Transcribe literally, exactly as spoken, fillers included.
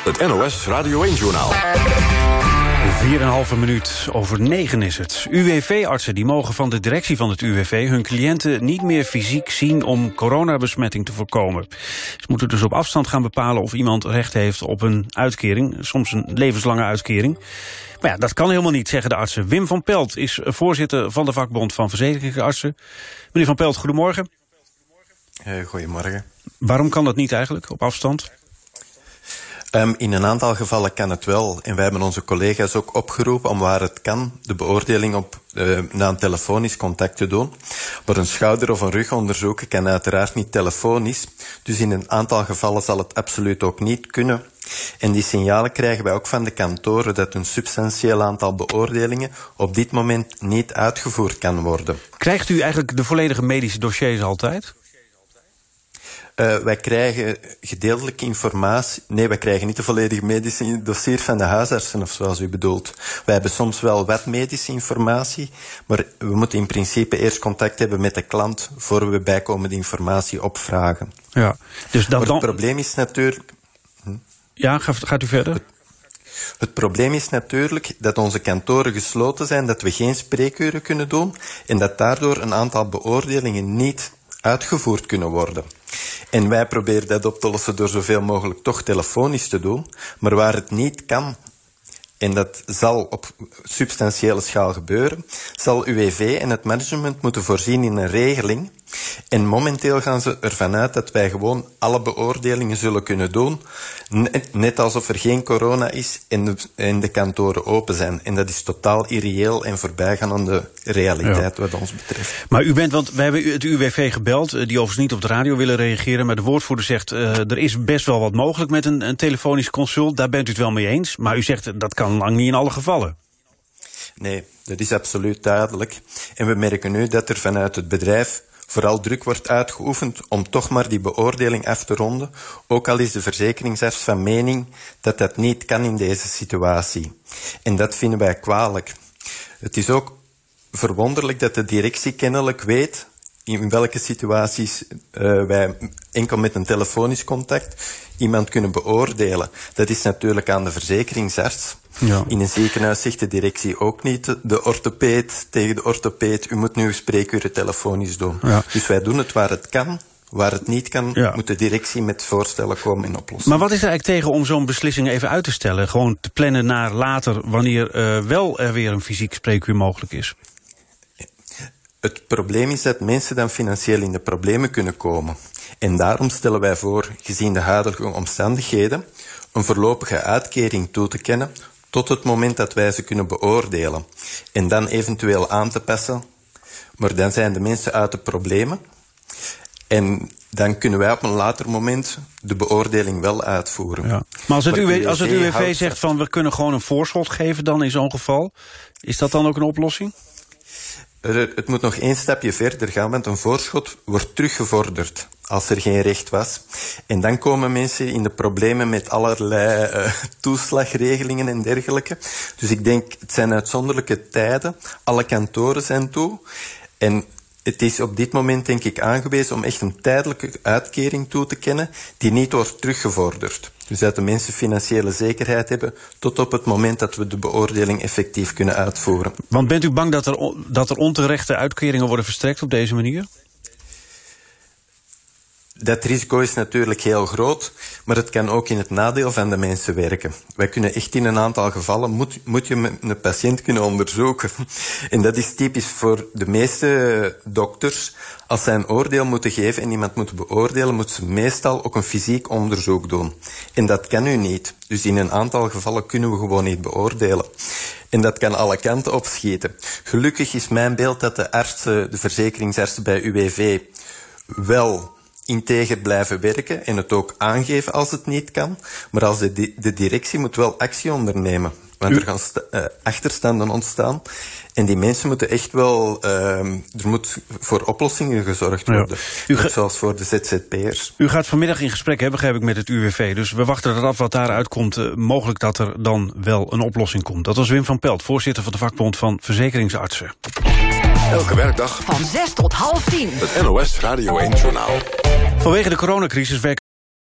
Het N O S Radio één-journaal. Vier en een halve minuut over negen is het. U W V-artsen die mogen van de directie van het U W V... hun cliënten niet meer fysiek zien om coronabesmetting te voorkomen. Ze moeten dus op afstand gaan bepalen of iemand recht heeft op een uitkering. Soms een levenslange uitkering. Maar ja, dat kan helemaal niet, zeggen de artsen. Wim van Pelt is voorzitter van de vakbond van verzekeringsartsen. Meneer van Pelt, goedemorgen. Uh, goedemorgen. Waarom kan dat niet eigenlijk, op afstand? Um, in een aantal gevallen kan het wel. En wij hebben onze collega's ook opgeroepen om waar het kan de beoordeling op uh, na een telefonisch contact te doen. Maar een schouder- of een rugonderzoek kan uiteraard niet telefonisch. Dus in een aantal gevallen zal het absoluut ook niet kunnen. En die signalen krijgen wij ook van de kantoren dat een substantieel aantal beoordelingen op dit moment niet uitgevoerd kan worden. Krijgt u eigenlijk de volledige medische dossiers altijd? Uh, wij krijgen gedeeltelijke informatie... Nee, wij krijgen niet de volledige medische dossier van de huisartsen, of zoals u bedoelt. Wij hebben soms wel wat medische informatie, maar we moeten in principe eerst contact hebben met de klant voor we bijkomende informatie opvragen. Ja, dus dan, maar het dan... probleem is natuurlijk... Hm? Ja, gaat, gaat u verder? Het, het probleem is natuurlijk dat onze kantoren gesloten zijn, dat we geen spreekuren kunnen doen en dat daardoor een aantal beoordelingen niet uitgevoerd kunnen worden. En wij proberen dat op te lossen door zoveel mogelijk toch telefonisch te doen. Maar waar het niet kan, en dat zal op substantiële schaal gebeuren, zal U W V en het management moeten voorzien in een regeling. En momenteel gaan ze ervan uit dat wij gewoon alle beoordelingen zullen kunnen doen. Net, net alsof er geen corona is en de, en de kantoren open zijn. En dat is totaal irreëel en voorbijgaan aan de realiteit ja. wat ons betreft. Maar u bent, want wij hebben het U W V gebeld, die overigens niet op de radio willen reageren, maar de woordvoerder zegt, uh, er is best wel wat mogelijk met een, een telefonisch consult. Daar bent u het wel mee eens. Maar u zegt, dat kan lang niet in alle gevallen. Nee, dat is absoluut duidelijk. En we merken nu dat er vanuit het bedrijf vooral druk wordt uitgeoefend om toch maar die beoordeling af te ronden, ook al is de verzekeringsarts van mening dat dat niet kan in deze situatie. En dat vinden wij kwalijk. Het is ook verwonderlijk dat de directie kennelijk weet in welke situaties uh, wij enkel met een telefonisch contact iemand kunnen beoordelen. Dat is natuurlijk aan de verzekeringsarts. Ja. In een ziekenhuis zegt de directie ook niet de orthopeed tegen de orthopeed, u moet nu uw spreekuren telefonisch doen. Ja. Dus wij doen het waar het kan. Waar het niet kan, ja. moet de directie met voorstellen komen en oplossen. Maar wat is er eigenlijk tegen om zo'n beslissing even uit te stellen? Gewoon te plannen naar later, wanneer uh, wel er weer een fysiek spreekuur mogelijk is? Het probleem is dat mensen dan financieel in de problemen kunnen komen. En daarom stellen wij voor, gezien de huidige omstandigheden, een voorlopige uitkering toe te kennen tot het moment dat wij ze kunnen beoordelen. En dan eventueel aan te passen. Maar dan zijn de mensen uit de problemen. En dan kunnen wij op een later moment de beoordeling wel uitvoeren. Ja. Maar als het, maar U W, als het U W V zegt van we kunnen gewoon een voorschot geven dan in zo'n geval, is dat dan ook een oplossing? Het moet nog één stapje verder gaan, want een voorschot wordt teruggevorderd als er geen recht was. En dan komen mensen in de problemen met allerlei uh, toeslagregelingen en dergelijke. Dus ik denk, het zijn uitzonderlijke tijden. Alle kantoren zijn toe. En het is op dit moment, denk ik, aangewezen om echt een tijdelijke uitkering toe te kennen die niet wordt teruggevorderd. Dus dat de mensen financiële zekerheid hebben tot op het moment dat we de beoordeling effectief kunnen uitvoeren. Want bent u bang dat er, dat er onterechte uitkeringen worden verstrekt op deze manier? Dat risico is natuurlijk heel groot, maar het kan ook in het nadeel van de mensen werken. Wij kunnen echt in een aantal gevallen, moet, moet je een patiënt kunnen onderzoeken. En dat is typisch voor de meeste dokters. Als zij een oordeel moeten geven en iemand moet beoordelen, moeten ze meestal ook een fysiek onderzoek doen. En dat kan u niet. Dus in een aantal gevallen kunnen we gewoon niet beoordelen. En dat kan alle kanten opschieten. Gelukkig is mijn beeld dat de artsen, de verzekeringsartsen bij U W V wel integer blijven werken en het ook aangeven als het niet kan. Maar als de, di- de directie moet wel actie ondernemen. Want er gaan sta- uh, achterstanden ontstaan. En die mensen moeten echt wel... Uh, er moet voor oplossingen gezorgd worden. Ja. Ga- zoals voor de Z Z P'ers. U gaat vanmiddag in gesprek, hè, begrijp ik, met het U W V. Dus we wachten eraf wat daaruit komt. Uh, mogelijk dat er dan wel een oplossing komt. Dat was Wim van Pelt, voorzitter van de vakbond van verzekeringsartsen. Elke werkdag van zes tot half tien. Het N O S Radio één-journaal. Vanwege de coronacrisis werken